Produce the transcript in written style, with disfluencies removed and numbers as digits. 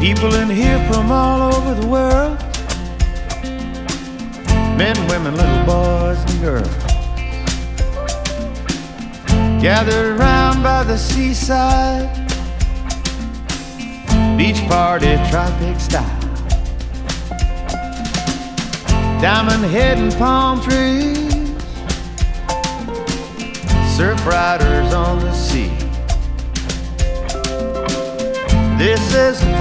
People in here from all over the world, men, women, little boys and girls, gathered around by the seaside, beach party, tropic style. Diamond Head and palm trees, surf riders on the sea. This is